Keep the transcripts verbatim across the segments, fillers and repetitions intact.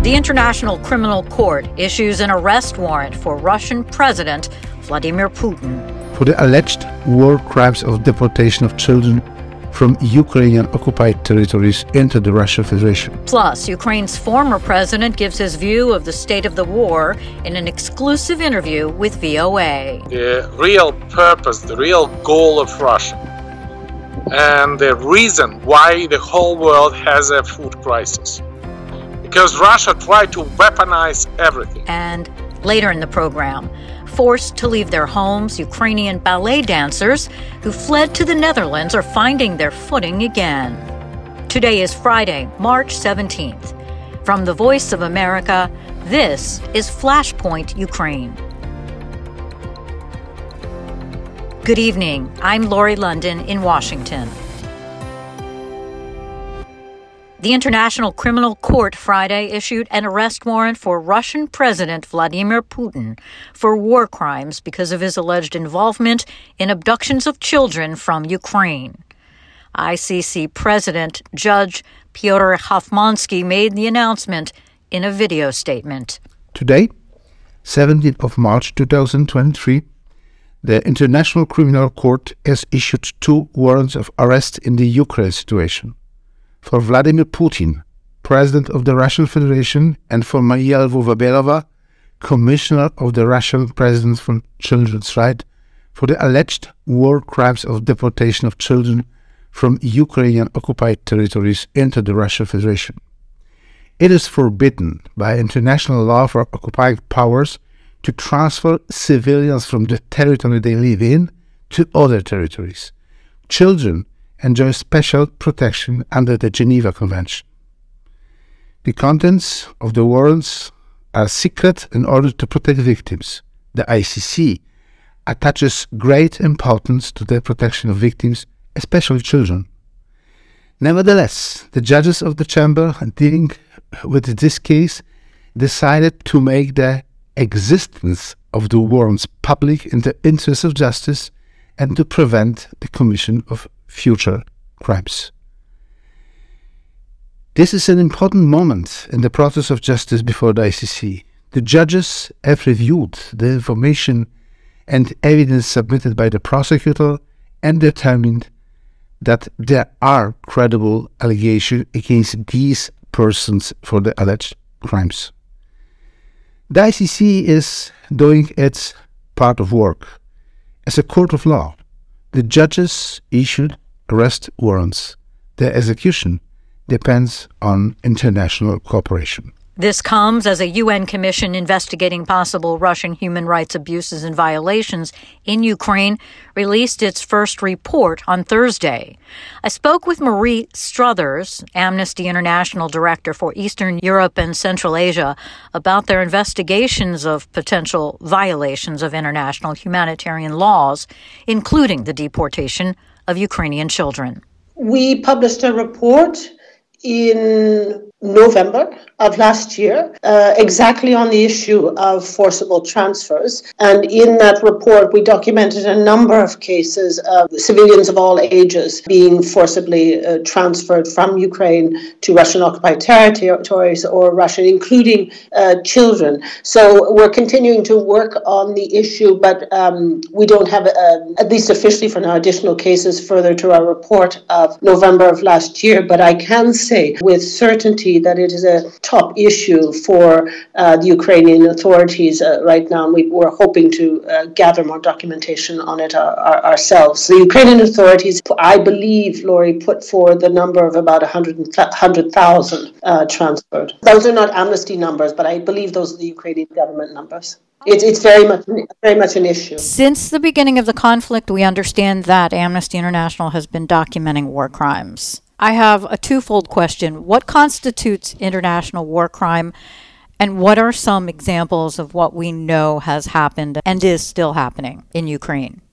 The International Criminal Court issues an arrest warrant for Russian President Vladimir Putin for the alleged war crimes of deportation of children from Ukrainian-occupied territories into the Russian Federation. Plus, Ukraine's former president gives his view of the state of the war in an exclusive interview with V O A. The real purpose, the real goal of Russia, and the reason why the whole world has a food crisis. Because Russia tried to weaponize everything. And later in the program, forced to leave their homes, Ukrainian ballet dancers who fled to the Netherlands are finding their footing again. Today is Friday, March seventeenth. From the Voice of America, this is Flashpoint Ukraine. Good evening. I'm Lori London in Washington. The International Criminal Court Friday issued an arrest warrant for Russian President Vladimir Putin for war crimes because of his alleged involvement in abductions of children from Ukraine. I C C President Judge Pyotr Hoffmansky made the announcement in a video statement. Today, seventeenth of March two thousand twenty-three, the International Criminal Court has issued two warrants of arrest in the Ukraine situation. For Vladimir Putin, President of the Russian Federation, and for Maria Lvova-Belova, Commissioner of the Russian President for Children's Rights, for the alleged war crimes of deportation of children from Ukrainian-occupied territories into the Russian Federation. It is forbidden by international law for occupied powers to transfer civilians from the territory they live in to other territories. Children enjoy special protection under the Geneva Convention. The contents of the warrants are secret in order to protect victims. The I C C attaches great importance to the protection of victims, especially children. Nevertheless, the judges of the chamber dealing with this case decided to make the existence of the warrants public in the interest of justice and to prevent the commission of future crimes. This is an important moment in the process of justice before the I C C. The judges have reviewed the information and evidence submitted by the prosecutor and determined that there are credible allegations against these persons for the alleged crimes. The I C C is doing its part of work. As a court of law, the judges issued arrest warrants. Their execution depends on international cooperation. This comes as a U N commission investigating possible Russian human rights abuses and violations in Ukraine released its first report on Thursday. I spoke with Marie Struthers, Amnesty International Director for Eastern Europe and Central Asia, about their investigations of potential violations of international humanitarian laws, including the deportation of Ukrainian children. We published a report in November of last year, uh, exactly on the issue of forcible transfers. And in that report, we documented a number of cases of civilians of all ages being forcibly uh, transferred from Ukraine to Russian-occupied territories or Russian, including uh, children. So we're continuing to work on the issue, but um, we don't have, uh, at least officially for now, additional cases further to our report of November of last year. But I can say with certainty that it is a top issue for uh, the Ukrainian authorities uh, right now. We, we're hoping to uh, gather more documentation on it our, our, ourselves. The Ukrainian authorities, I believe, Lori, put forward the number of about one hundred thousand uh, transferred. Those are not Amnesty numbers, but I believe those are the Ukrainian government numbers. It's, it's very much, very much an issue. Since the beginning of the conflict, we understand that Amnesty International has been documenting war crimes. I have a twofold question. What constitutes international war crime, and what are some examples of what we know has happened and is still happening in Ukraine?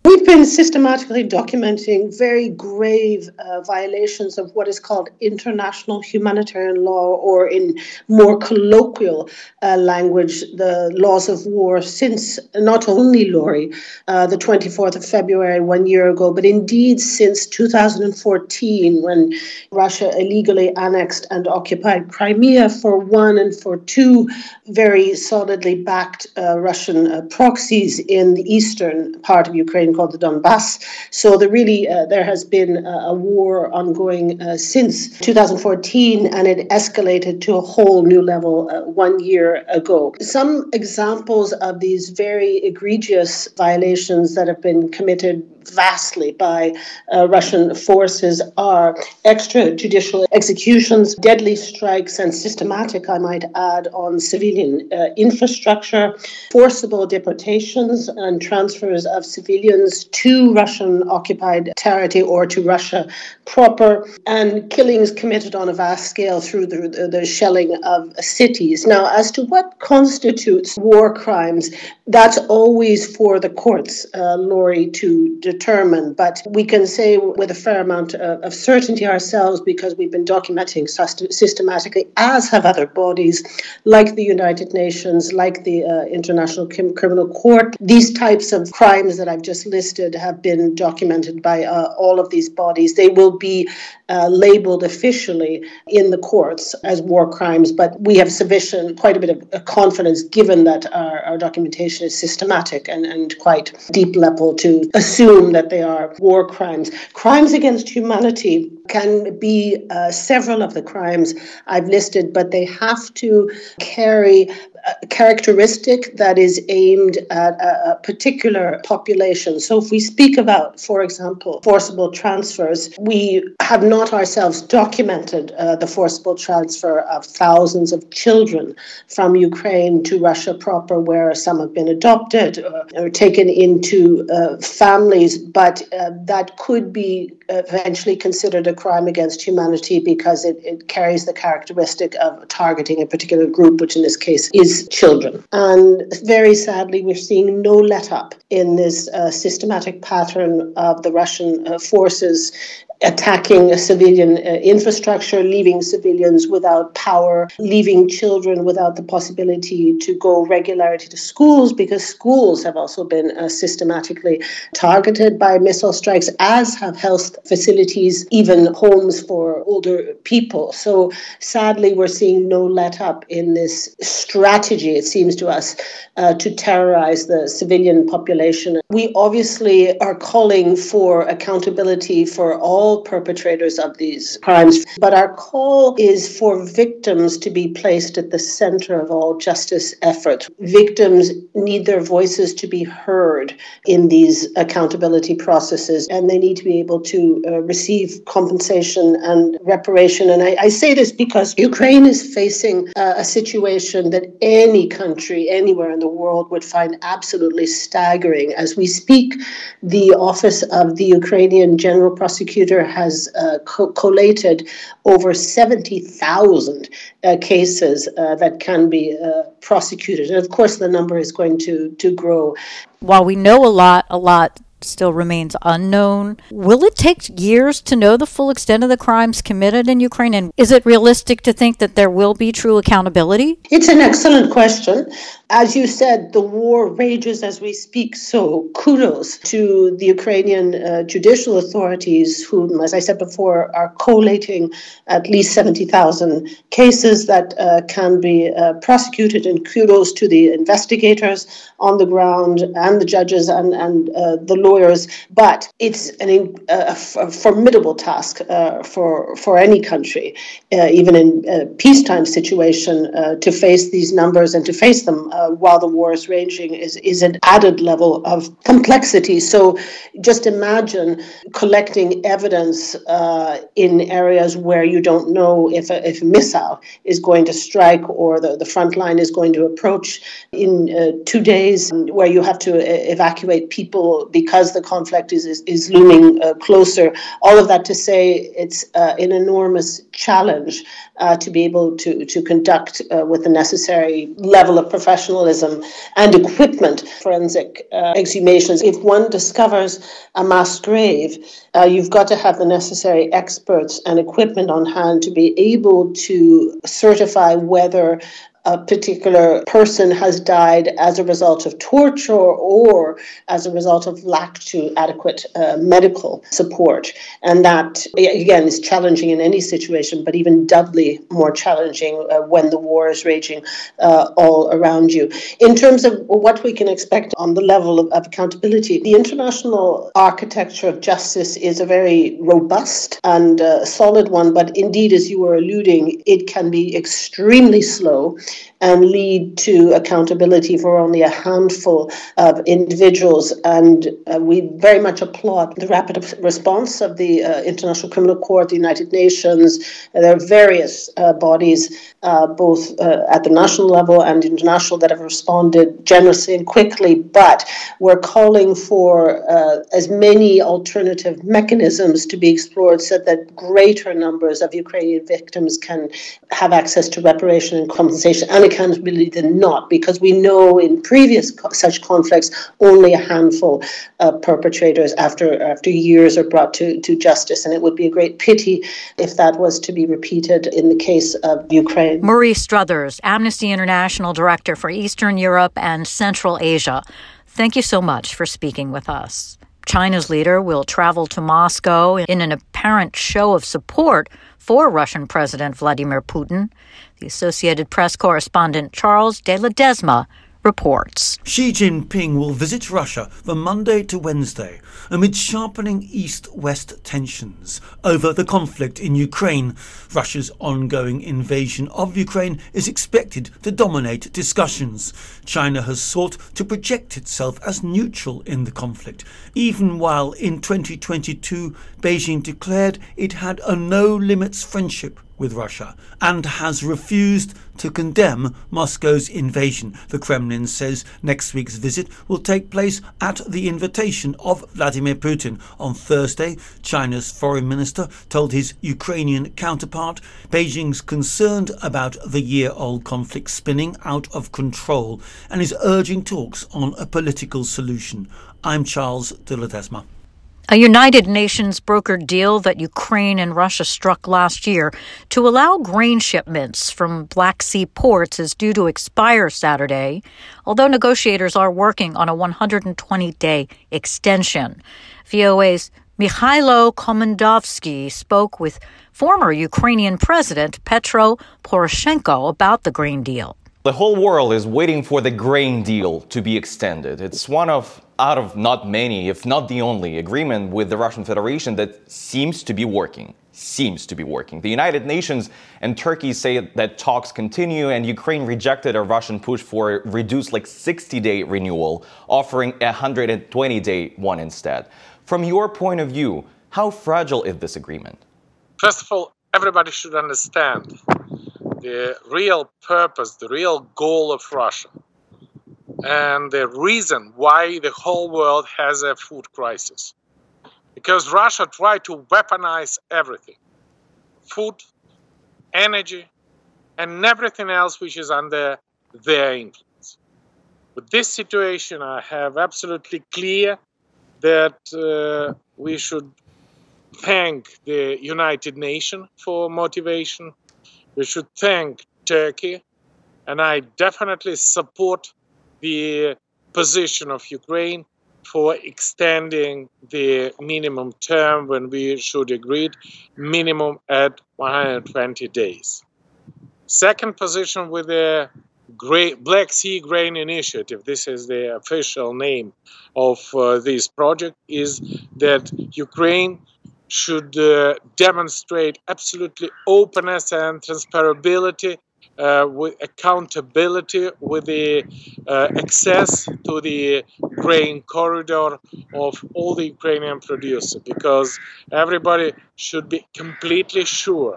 We've been systematically documenting very grave uh, violations of what is called international humanitarian law, or in more colloquial uh, language, the laws of war, since not only, Laurie, uh, the twenty-fourth of February, one year ago, but indeed since two thousand fourteen, when Russia illegally annexed and occupied Crimea for one, and for two very solidly backed uh, Russian uh, proxies in the eastern part of Ukraine called the Donbass. So there really uh, there has been a, a war ongoing uh, since two thousand fourteen, and it escalated to a whole new level uh, one year ago. Some examples of these very egregious violations that have been committed vastly by uh, Russian forces are extrajudicial executions, deadly strikes, and systematic, I might add, on civilian uh, infrastructure, forcible deportations and transfers of civilians to Russian-occupied territory or to Russia proper, and killings committed on a vast scale through the, the, the shelling of cities. Now, as to what constitutes war crimes, that's always for the courts, uh, Laurie, to determine. But we can say with a fair amount of, of certainty ourselves, because we've been documenting systematically, as have other bodies like the United Nations, like the uh, International Kim- Criminal Court. These types of crimes that I've just listed have been documented by uh, all of these bodies. They will be uh, labeled officially in the courts as war crimes, but we have sufficient, quite a bit of confidence, given that our, our documentation is systematic and, and quite deep level, to assume that they are war crimes. Crimes against humanity can be uh, several of the crimes I've listed, but they have to carry a characteristic that is aimed at a, a particular population. So if we speak about, for example, forcible transfers, we have not ourselves documented uh, the forcible transfer of thousands of children from Ukraine to Russia proper, where some have been adopted or, or taken into uh, families, but uh, that could be eventually considered a crime against humanity because it, it carries the characteristic of targeting a particular group, which in this case is children. And very sadly, we're seeing no let-up in this uh, systematic pattern of the Russian uh, forces attacking a civilian uh, infrastructure, leaving civilians without power, leaving children without the possibility to go regularly to schools, because schools have also been uh, systematically targeted by missile strikes, as have health facilities, even homes for older people. So sadly, we're seeing no let-up in this strategy, it seems to us, uh, to terrorize the civilian population. We obviously are calling for accountability for all perpetrators of these crimes, but our call is for victims to be placed at the center of all justice efforts. Victims need their voices to be heard in these accountability processes, and they need to be able to uh, receive compensation and reparation. And I, I say this because Ukraine is facing uh, a situation that any country anywhere in the world would find absolutely staggering. As we speak, the Office of the Ukrainian General Prosecutor has uh, co- collated over seventy thousand uh, cases uh, that can be uh, prosecuted. And of course, the number is going to, to grow. While we know a lot, a lot still remains unknown. Will it take years to know the full extent of the crimes committed in Ukraine? And is it realistic to think that there will be true accountability? It's an excellent question. As you said, the war rages as we speak, so kudos to the Ukrainian uh, judicial authorities, who, as I said before, are collating at least seventy thousand cases that uh, can be uh, prosecuted, and kudos to the investigators on the ground and the judges and, and uh, the lawyers. But it's an, a, a formidable task uh, for, for any country, uh, even in a peacetime situation, uh, to face these numbers and to face them uh, while the war is raging is, is an added level of complexity. So just imagine collecting evidence uh, in areas where you don't know if a, if a missile is going to strike or the, the front line is going to approach in uh, two days, where you have to uh, evacuate people because the conflict is, is, is looming uh, closer. All of that to say it's uh, an enormous challenge uh, to be able to, to conduct uh, with the necessary level of professionalism professionalism and equipment, forensic uh, exhumations. If one discovers a mass grave, uh, you've got to have the necessary experts and equipment on hand to be able to certify whether a particular person has died as a result of torture or as a result of lack to adequate uh, medical support. And that, again, is challenging in any situation, but even doubly more challenging uh, when the war is raging uh, all around you. In terms of what we can expect on the level of, of accountability, the international architecture of justice is a very robust and uh, solid one, but indeed, as you were alluding, it can be extremely slow and lead to accountability for only a handful of individuals. And uh, we very much applaud the rapid response of the uh, International Criminal Court, the United Nations. There are various uh, bodies, uh, both uh, at the national level and international, that have responded generously and quickly. But we're calling for uh, as many alternative mechanisms to be explored so that greater numbers of Ukrainian victims can have access to reparation and compensation and accountability than not, because we know in previous co- such conflicts only a handful of perpetrators after after years are brought to, to justice, and it would be a great pity if that was to be repeated in the case of Ukraine. Marie Struthers, Amnesty International Director for Eastern Europe and Central Asia, thank you so much for speaking with us. China's leader will travel to Moscow in an apparent show of support for Russian President Vladimir Putin. The Associated Press correspondent Charles de Ledesma reports. Xi Jinping will visit Russia from Monday to Wednesday amid sharpening east-west tensions over the conflict in Ukraine. Russia's ongoing invasion of Ukraine is expected to dominate discussions. China has sought to project itself as neutral in the conflict, even while in twenty twenty-two Beijing declared it had a no-limits friendship with Russia and has refused to condemn Moscow's invasion. The Kremlin says next week's visit will take place at the invitation of Vladimir Putin. On Thursday, China's foreign minister told his Ukrainian counterpart Beijing's concerned about the year-old conflict spinning out of control and is urging talks on a political solution. I'm Charles de Ledesma. A United Nations brokered deal that Ukraine and Russia struck last year to allow grain shipments from Black Sea ports is due to expire Saturday, although negotiators are working on a one hundred twenty day extension. V O A's Mikhailo Komendovsky spoke with former Ukrainian President Petro Poroshenko about the grain deal. The whole world is waiting for the grain deal to be extended. It's one of out of not many, if not the only, agreement with the Russian Federation that seems to be working. Seems to be working. The United Nations and Turkey say that talks continue, and Ukraine rejected a Russian push for a reduced like sixty day renewal, offering a one hundred twenty day one instead. From your point of view, how fragile is this agreement? First of all, everybody should understand the real purpose, the real goal of Russia, and the reason why the whole world has a food crisis. Because Russia tried to weaponize everything. Food, energy, and everything else which is under their influence. With this situation, I have absolutely clear that uh, we should thank the United Nations for motivation. We should thank Turkey, and I definitely support the position of Ukraine for extending the minimum term when we should agree minimum at one hundred twenty days. Second position with the Black Sea Grain Initiative, this is the official name of uh, this project, is that Ukraine should uh, demonstrate absolutely openness and transparency uh, with accountability with the uh, access to the grain corridor of all the Ukrainian producers, because everybody should be completely sure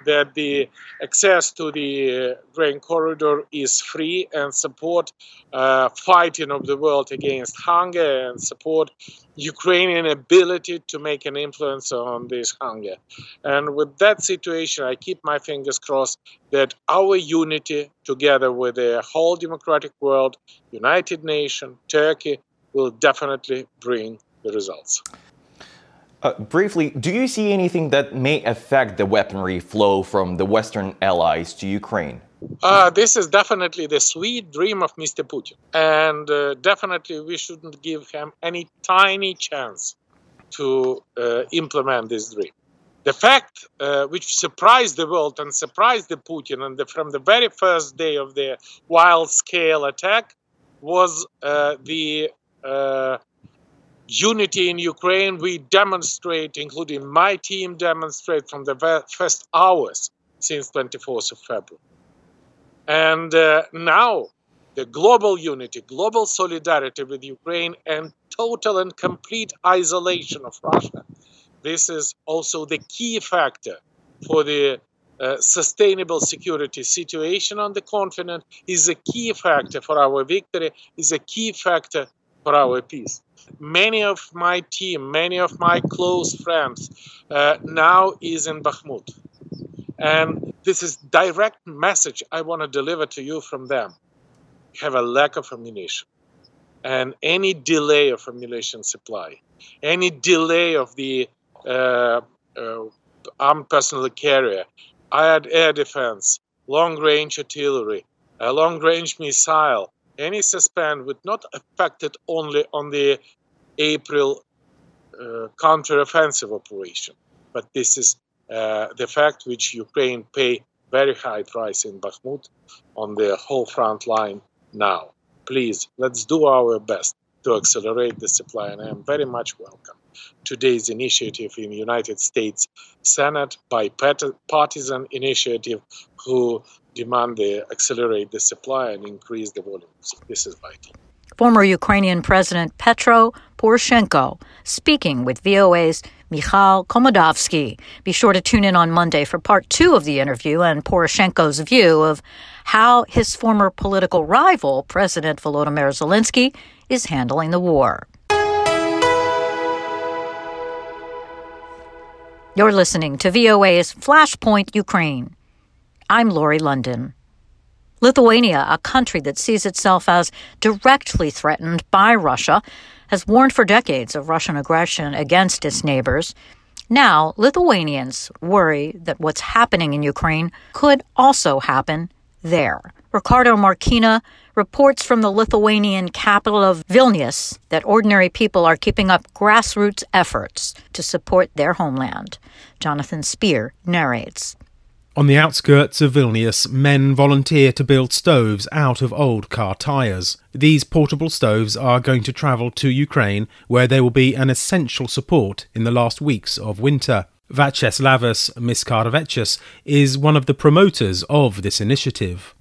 that the access to the grain corridor is free and support uh, fighting of the world against hunger and support Ukrainian ability to make an influence on this hunger. And with that situation, I keep my fingers crossed that our unity, together with the whole democratic world, United Nations, Turkey, will definitely bring the results. Uh, briefly, do you see anything that may affect the weaponry flow from the Western allies to Ukraine? Uh, this is definitely the sweet dream of Mister Putin. And uh, definitely we shouldn't give him any tiny chance to uh, implement this dream. The fact uh, which surprised the world and surprised the Putin and the, from the very first day of the wild-scale attack was uh, the uh, unity in Ukraine we demonstrate, including my team demonstrate from the first hours since twenty-fourth of February. And uh, now the global unity, global solidarity with Ukraine and total and complete isolation of Russia. This is also the key factor for the uh, sustainable security situation on the continent, is a key factor for our victory, is a key factor for our peace. Many of my team, many of my close friends uh, now is in Bakhmut. And this is direct message I want to deliver to you from them. We have a lack of ammunition. And any delay of ammunition supply, any delay of the uh, uh, armed personnel carrier, air defense, long-range artillery, a long-range missile, any suspend would not affect it only on the April uh, counter-offensive operation, but this is uh, the fact which Ukraine pay very high price in Bakhmut on the whole front line now. Please, let's do our best to accelerate the supply, and I am very much welcome today's initiative in the United States Senate, bipartisan initiative who demand they accelerate the supply and increase the volumes. This is vital. Former Ukrainian President Petro Poroshenko speaking with V O A's Mikhail Komodovsky. Be sure to tune in on Monday for part two of the interview and Poroshenko's view of how his former political rival, President Volodymyr Zelensky, is handling the war. You're listening to V O A's Flashpoint Ukraine. I'm Lori London. Lithuania, a country that sees itself as directly threatened by Russia, has warned for decades of Russian aggression against its neighbors. Now, Lithuanians worry that what's happening in Ukraine could also happen there. Ricardo Markina reports from the Lithuanian capital of Vilnius that ordinary people are keeping up grassroots efforts to support their homeland. Jonathan Spear narrates. On the outskirts of Vilnius, men volunteer to build stoves out of old car tyres. These portable stoves are going to travel to Ukraine, where they will be an essential support in the last weeks of winter. Vyacheslavis Miskarvečius is one of the promoters of this initiative.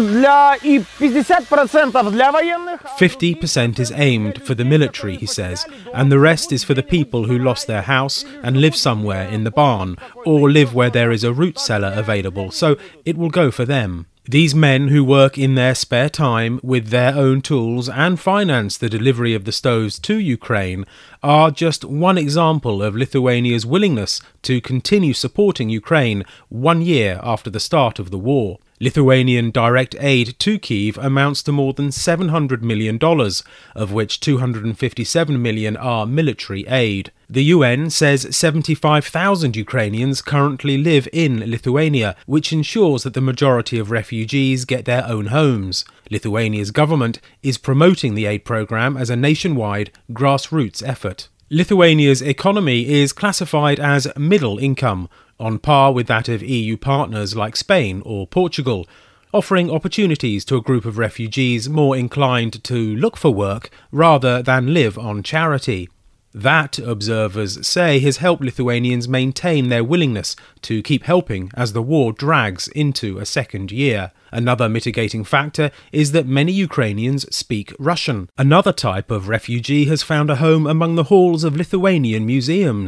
fifty percent is aimed for the military, he says, and the rest is for the people who lost their house and live somewhere in the barn, or live where there is a root cellar available, so it will go for them. These men who work in their spare time with their own tools and finance the delivery of the stoves to Ukraine are just one example of Lithuania's willingness to continue supporting Ukraine one year after the start of the war. Lithuanian direct aid to Kyiv amounts to more than seven hundred million dollars, of which two hundred fifty-seven million dollars are military aid. The U N says seventy-five thousand Ukrainians currently live in Lithuania, which ensures that the majority of refugees get their own homes. Lithuania's government is promoting the aid program as a nationwide grassroots effort. Lithuania's economy is classified as middle income, on par with that of E U partners like Spain or Portugal, offering opportunities to a group of refugees more inclined to look for work rather than live on charity. That, observers say, has helped Lithuanians maintain their willingness to keep helping as the war drags into a second year. Another mitigating factor is that many Ukrainians speak Russian. Another type of refugee has found a home among the halls of Lithuanian museums.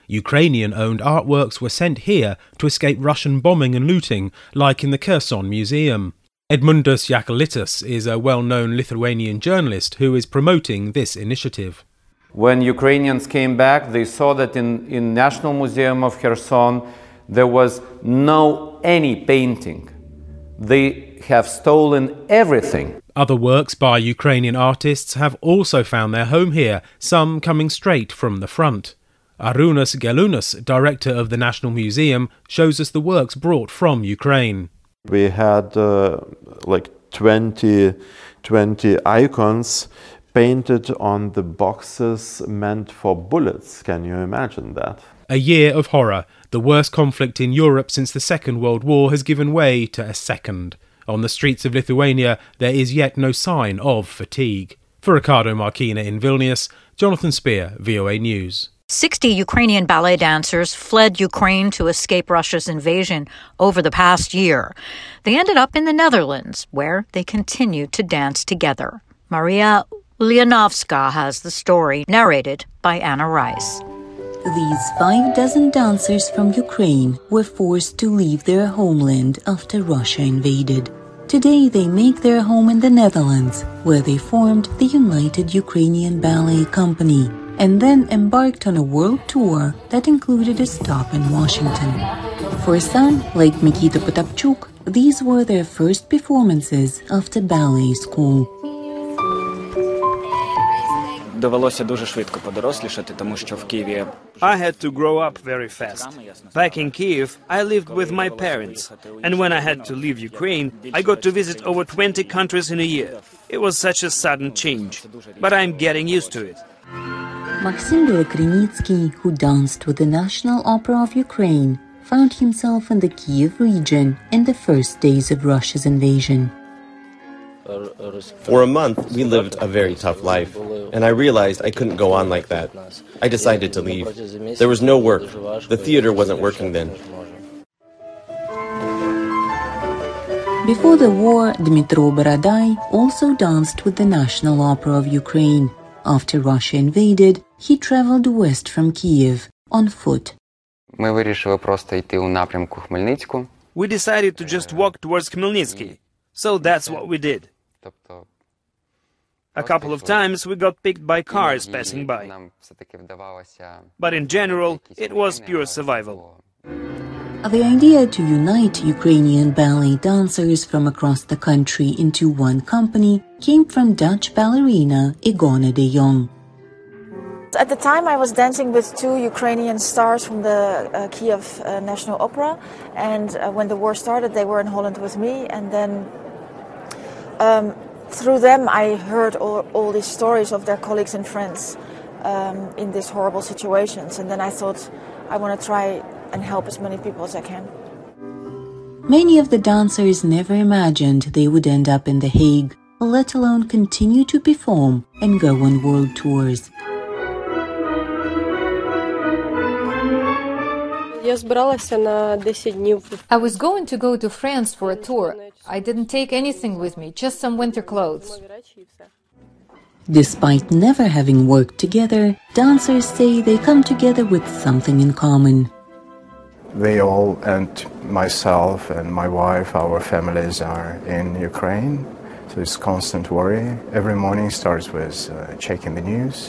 Ukrainian-owned artworks were sent here to escape Russian bombing and looting, like in the Kherson Museum. Edmundas Jakalitis is a well-known Lithuanian journalist who is promoting this initiative. When Ukrainians came back, they saw that in, in National Museum of Kherson there was no any painting. They have stolen everything. Other works by Ukrainian artists have also found their home here, some coming straight from the front. Arūnas Gelūnas, director of the National Museum, shows us the works brought from Ukraine. We had uh, like twenty, twenty icons painted on the boxes meant for bullets. Can you imagine that? A year of horror. The worst conflict in Europe since the Second World War has given way to a second. On the streets of Lithuania, there is yet no sign of fatigue. For Ricardo Marquina in Vilnius, Jonathan Spear, V O A News. sixty Ukrainian ballet dancers fled Ukraine to escape Russia's invasion over the past year. They ended up in the Netherlands, where they continue to dance together. Maria Ulyanovska has the story, narrated by Anna Rice. These five dozen dancers from Ukraine were forced to leave their homeland after Russia invaded. Today they make their home in the Netherlands, where they formed the United Ukrainian Ballet Company, and then embarked on a world tour that included a stop in Washington. For some, like Mikita Potapchuk, these were their first performances after ballet school. Довелося дуже швидко подорослішати, тому що в Києві I had to grow up very fast. Back in Kiev, I lived with my parents, and when I had to leave Ukraine, I got to visit over twenty countries in a year. It was such a sudden change, but I'm getting used to it. Maxim Belokrinitsky, who danced with the National Opera of Ukraine, found himself in the Kiev region in the first days of Russia's invasion. For a month, we lived a very tough life, and I realized I couldn't go on like that. I decided to leave. There was no work. The theater wasn't working then. Before the war, Dmytro Borodai also danced with the National Opera of Ukraine. After Russia invaded, he traveled west from Kiev on foot. Ми вирішили просто йти у напрямку Хмельницьку. We decided to just walk towards Khmelnytsky, so that's what we did. A couple of times we got picked by cars passing by. But in general, it was pure survival. The idea to unite Ukrainian ballet dancers from across the country into one company came from Dutch ballerina Igona de Jong. At the time I was dancing with two Ukrainian stars from the uh, Kiev uh, National Opera, and uh, when the war started they were in Holland with me, and then um, through them I heard all, all these stories of their colleagues and friends um, in these horrible situations, and then I thought I want to try and help as many people as I can. Many of the dancers never imagined they would end up in The Hague, let alone continue to perform and go on world tours. I was going to go to France for a tour. I didn't take anything with me, just some winter clothes. Despite never having worked together, dancers say they come together with something in common. We all, and myself and my wife, our families are in Ukraine, so it's constant worry. Every morning starts with uh, checking the news,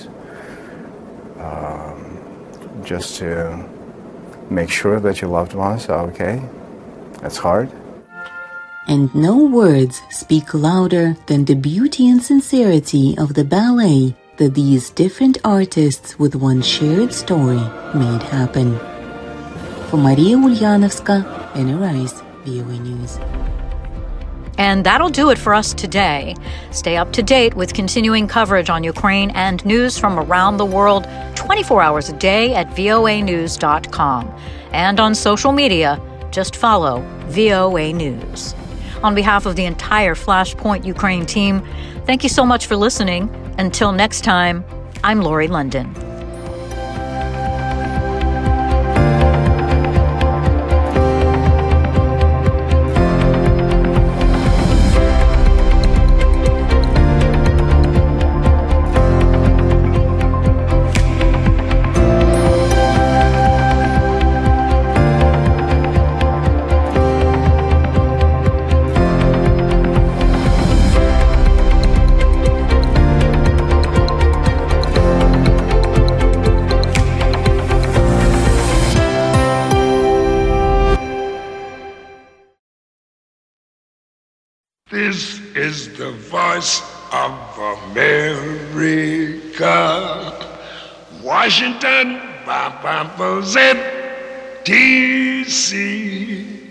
um, just to make sure that your loved ones are okay. That's hard. And no words speak louder than the beauty and sincerity of the ballet that these different artists with one shared story made happen. For Maria Ulyanovska, Anna Rice, V O A News. And that'll do it for us today. Stay up to date with continuing coverage on Ukraine and news from around the world twenty-four hours a day at V O A news dot com. And on social media, just follow V O A News. On behalf of the entire Flashpoint Ukraine team, thank you so much for listening. Until next time, I'm Lori London. This is the voice of America. Washington, D C